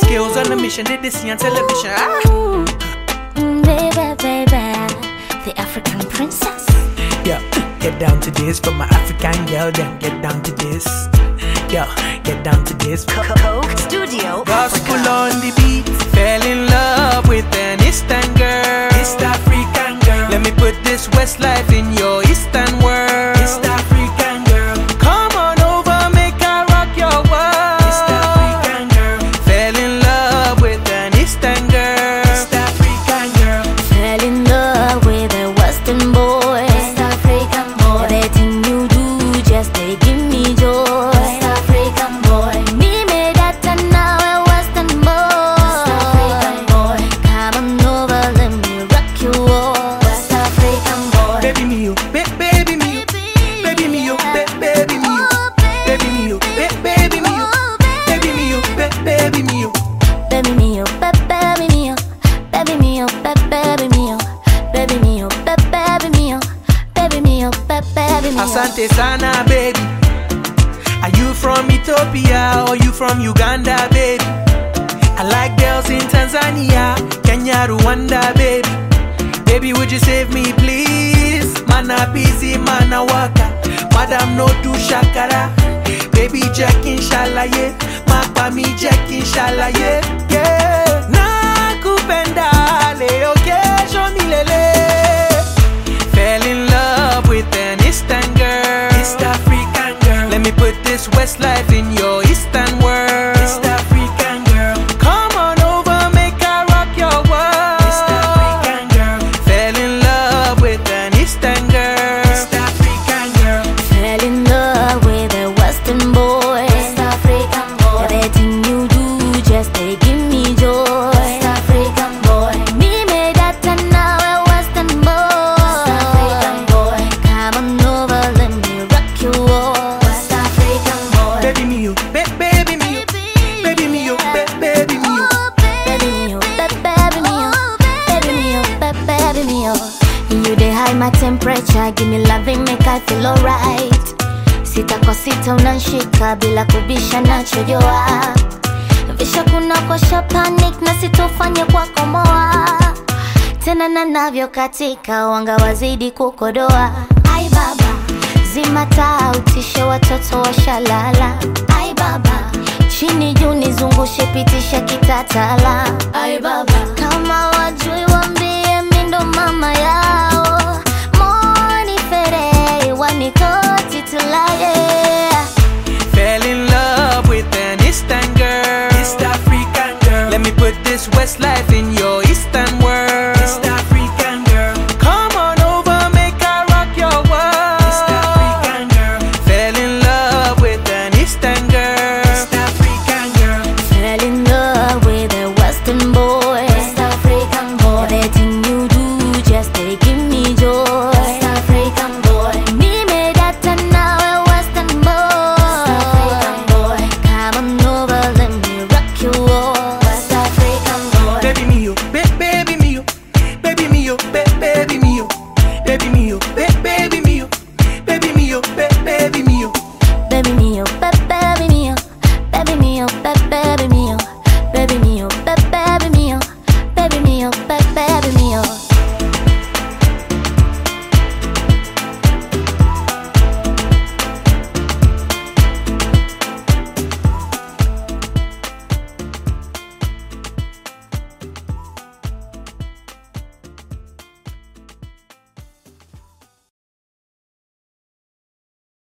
skills on a mission, did they see on television? Baby, the African princess. Yeah, get down to this for my African girl, then get down to this. Yeah, get down to this. Coke Studio Gospel Africa. on the beat. Fell in love with an Eastern girl. East African girl. Let me put this Westlife in your Eastern world. East African girl. Come on over, make I rock your world. East African girl. Fell in love with an Eastern girl. East African girl. Fell in love with a Western boy. West African boy. Everything you do, just they give me joy. West African boy. Me made that and now a Western boy. West African boy. Come on over, let me rock you all. West African boy. Baby me, you, baby me, you. Baby me, you, baby me, you. Baby me, you, baby me, you. Baby me, you, baby me, you. Baby me, oh, baby me, oh, baby me, oh, baby me, oh, baby me, oh, baby me, oh, baby me, oh, baby me, oh. Asante sana, baby. Are you from Ethiopia or you from Uganda, baby? I like girls in Tanzania, Kenya, Rwanda, baby. Baby, would you save me, please? Mana busy, mana waka. Madam, no do shakara. Baby, Jack, inshallah, yeah. Mapa mi Jack, inshallah, yeah. Yeah. Nakupenda, leo kesho milele. Fell in love with an Eastern girl. East African girl. Let me put this Westlife in your Eastern world. East African girl. Come on over, make I rock your world. East African girl. Fell in love with an Eastern girl. East African girl. Fell in love with a Western boy. West African boy. Everything you do, just they give me joy. West African boy. Me made that and now a Western boy. West African boy. Come on over, let me rock you all. West African boy. Baby me, you, baby me, you. Baby me, you, baby me, you. Baby me, oh, baby me, oh, baby me, oh, baby me, oh. You dey high my temperature, give me loving, make I feel alright. Sita kwa sita unanshika bila kubisha nachojoa. Visha kuna kwa sha panic na sitofanya kwa komoa. Tena na navyo katika wanga wazidi kukodoa. Ai baba, zima taa utishe watoto washalala. Ai baba, chini juu nizungushe pitisha kitatala. Ai baba, kama wajui wambie mindo mama yao. Moni fere wanikoti tulaye. Fell in love with an Eastern girl. East African girl. Let me put this Westlife in your Eastern world. East African girl. Come on over, make I rock your world. East African girl. Fell in love with an Eastern girl.